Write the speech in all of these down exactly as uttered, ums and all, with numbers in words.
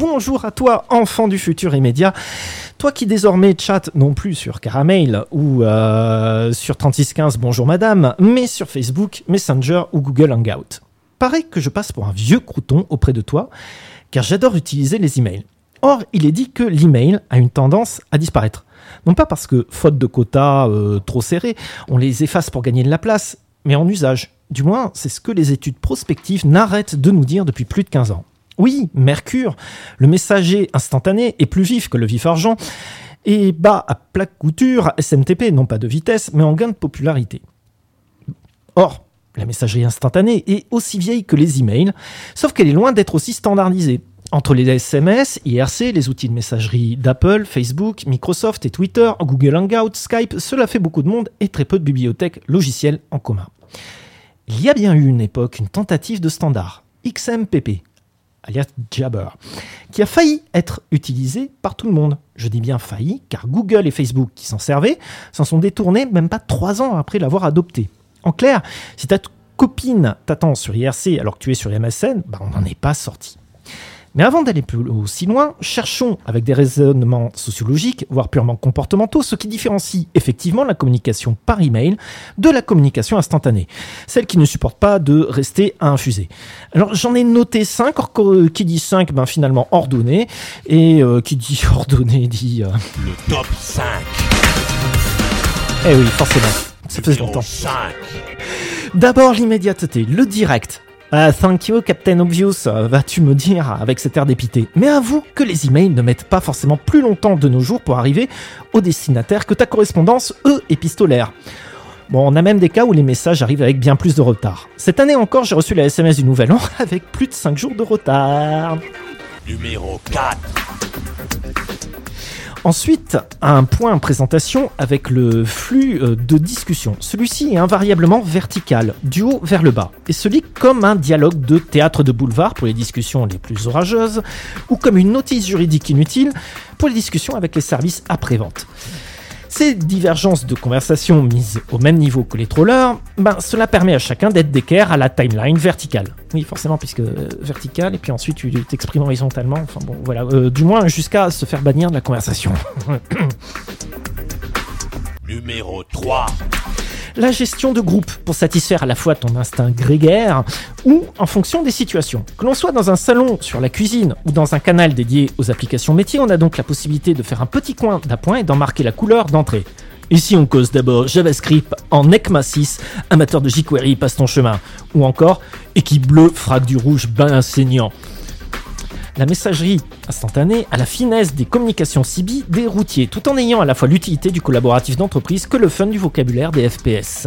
bonjour à toi, enfant du futur immédiat. Toi qui désormais chatte non plus sur Caramel ou euh, sur trente-six quinze Bonjour Madame, mais sur Facebook, Messenger ou Google Hangout. Paraît que je passe pour un vieux crouton auprès de toi, car j'adore utiliser les emails. Or, il est dit que l'email a une tendance à disparaître. Non pas parce que, faute de quotas euh, trop serrés, on les efface pour gagner de la place, mais en usage. Du moins, c'est ce que les études prospectives n'arrêtent de nous dire depuis plus de quinze ans. Oui, Mercure, le messager instantané, est plus vif que le vif argent et bat à plat couture S M T P, non pas de vitesse, mais en gain de popularité. Or, la messagerie instantanée est aussi vieille que les emails, sauf qu'elle est loin d'être aussi standardisée. Entre les S M S, I R C, les outils de messagerie d'Apple, Facebook, Microsoft et Twitter, Google Hangout, Skype, cela fait beaucoup de monde et très peu de bibliothèques logicielles en commun. Il y a bien eu une époque, une tentative de standard, X M P P, alias Jabber, qui a failli être utilisé par tout le monde. Je dis bien failli, car Google et Facebook qui s'en servaient s'en sont détournés même pas trois ans après l'avoir adopté. En clair, si ta copine t'attend sur I R C alors que tu es sur M S N, bah on n'en est pas sorti. Mais avant d'aller plus aussi loin, cherchons avec des raisonnements sociologiques, voire purement comportementaux, ce qui différencie effectivement la communication par email de la communication instantanée, celle qui ne supporte pas de rester à infuser. Alors j'en ai noté cinq, or, qui dit cinq, ben finalement ordonné, et euh, qui dit ordonné dit... Euh... Le top cinq. Eh oui, forcément, ça fait longtemps. cinq. D'abord l'immédiateté, le direct. Ah, thank you, Captain Obvious, vas-tu me dire avec cet air dépité. Mais avoue que les emails ne mettent pas forcément plus longtemps de nos jours pour arriver au destinataire que ta correspondance, eux, épistolaire. Bon, on a même des cas où les messages arrivent avec bien plus de retard. Cette année encore, j'ai reçu la S M S du Nouvel An avec plus de cinq jours de retard. Numéro quatre. Ensuite, un point présentation avec le flux de discussion. Celui-ci est invariablement vertical, du haut vers le bas, et se lit comme un dialogue de théâtre de boulevard pour les discussions les plus orageuses, ou comme une notice juridique inutile pour les discussions avec les services après-vente. Ces divergences de conversation mises au même niveau que les trollers, ben, cela permet à chacun d'être d'équerre à la timeline verticale. Oui, forcément, puisque euh, verticale, et puis ensuite tu t'exprimes horizontalement, enfin bon, voilà, euh, du moins jusqu'à se faire bannir de la conversation. Numéro trois. La gestion de groupe pour satisfaire à la fois ton instinct grégaire ou en fonction des situations. Que l'on soit dans un salon sur la cuisine ou dans un canal dédié aux applications métiers, on a donc la possibilité de faire un petit coin d'appoint et d'en marquer la couleur d'entrée. Ici on cause d'abord JavaScript en E C M A six, amateur de jQuery passe ton chemin. Ou encore équipe bleue frappe du rouge ben saignant. La messagerie instantanée a la finesse des communications C B des routiers, tout en ayant à la fois l'utilité du collaboratif d'entreprise que le fun du vocabulaire des F P S.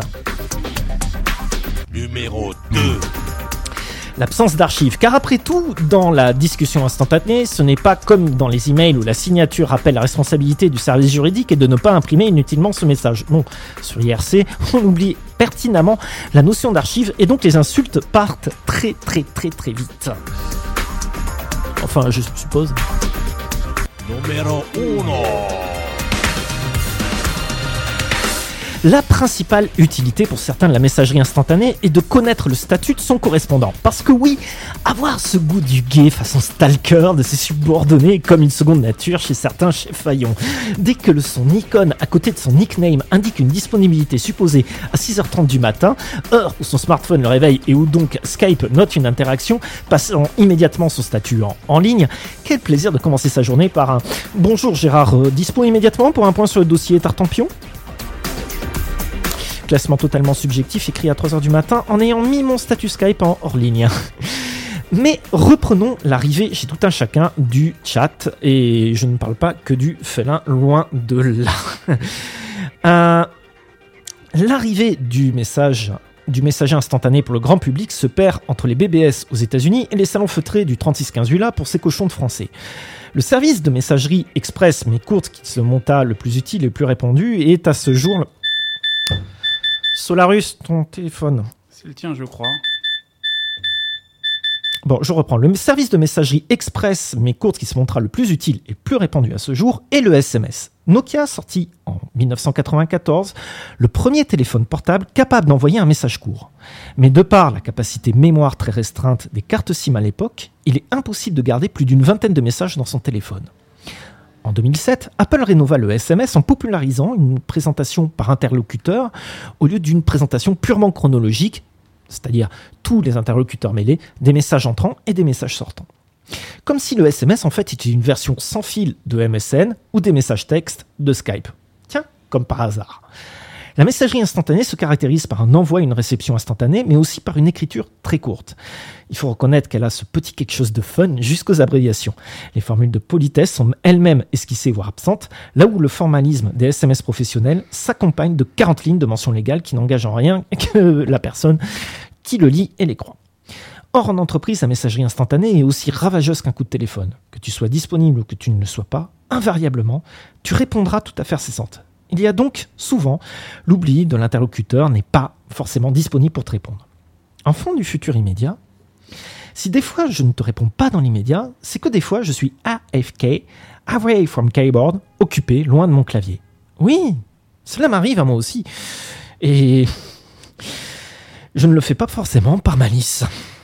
Numéro deux. L'absence d'archives, car après tout, dans la discussion instantanée, ce n'est pas comme dans les emails où la signature rappelle la responsabilité du service juridique et de ne pas imprimer inutilement ce message. Non, sur I R C, on oublie pertinemment la notion d'archives et donc les insultes partent très très très très vite. Enfin, je suppose. Numéro uno. La principale utilité pour certains de la messagerie instantanée est de connaître le statut de son correspondant. Parce que oui, avoir ce goût du gay façon stalker de ses subordonnés est comme une seconde nature chez certains chefs faillons. Dès que le son icône à côté de son nickname indique une disponibilité supposée à six heures trente du matin, heure où son smartphone le réveille et où donc Skype note une interaction, passant immédiatement son statut en, en ligne, quel plaisir de commencer sa journée par un « Bonjour Gérard, euh, dispo immédiatement pour un point sur le dossier Tartampion ?» Classement totalement subjectif écrit à trois heures du matin en ayant mis mon statut Skype en hors ligne. Mais reprenons l'arrivée chez tout un chacun du chat, et je ne parle pas que du félin, loin de là. euh, l'arrivée du message du messager instantané pour le grand public se perd entre les B B S aux États-Unis et les salons feutrés du trente-six quinze U L A pour ces cochons de français. Le service de messagerie express mais courte qui se monta le plus utile et le plus répandu est à ce jour... Solarus, ton téléphone. C'est le tien, je crois. Bon, je reprends. Le service de messagerie express, mais courte, qui se montra le plus utile et plus répandu à ce jour, est le S M S. Nokia sortit en dix-neuf cent quatre-vingt-quatorze le premier téléphone portable capable d'envoyer un message court. Mais de par la capacité mémoire très restreinte des cartes SIM à l'époque, il est impossible de garder plus d'une vingtaine de messages dans son téléphone. En deux mille sept, Apple rénova le S M S en popularisant une présentation par interlocuteur au lieu d'une présentation purement chronologique, c'est-à-dire tous les interlocuteurs mêlés, des messages entrants et des messages sortants. Comme si le S M S en fait était une version sans fil de M S N ou des messages textes de Skype. Tiens, comme par hasard. La messagerie instantanée se caractérise par un envoi et une réception instantanée, mais aussi par une écriture très courte. Il faut reconnaître qu'elle a ce petit quelque chose de fun jusqu'aux abréviations. Les formules de politesse sont elles-mêmes esquissées voire absentes, là où le formalisme des S M S professionnels s'accompagne de quarante lignes de mentions légales qui n'engagent en rien que la personne qui le lit et les croit. Or, en entreprise, la messagerie instantanée est aussi ravageuse qu'un coup de téléphone. Que tu sois disponible ou que tu ne le sois pas, invariablement, tu répondras tout à fait incessante. Il y a donc souvent l'oubli de l'interlocuteur n'est pas forcément disponible pour te répondre. Enfant du futur immédiat, si des fois je ne te réponds pas dans l'immédiat, c'est que des fois je suis A F K, away from keyboard, occupé, loin de mon clavier. Oui, cela m'arrive à moi aussi. Et je ne le fais pas forcément par malice.